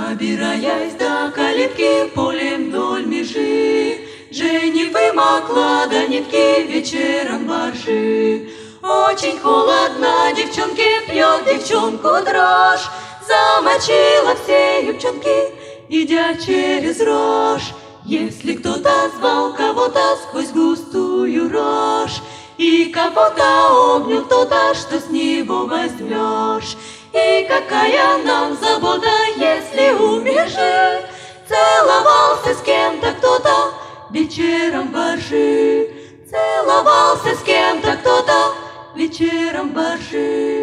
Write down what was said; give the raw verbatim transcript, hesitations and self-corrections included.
Пробираясь до калитки полем вдоль межи, Жени вымокла до нитки вечером боржи. Очень холодно, девчонке пьет девчонку дрожь, замочила все юбчонки, идя через рожь. Если кто-то звал кого-то сквозь густую рожь, и кого-то обнял кто-то, что с него возьмешь? И какая нам забота, если убежит? Целовался с кем-то кто-то вечером боржи, целовался с кем-то кто-то вечером боржи.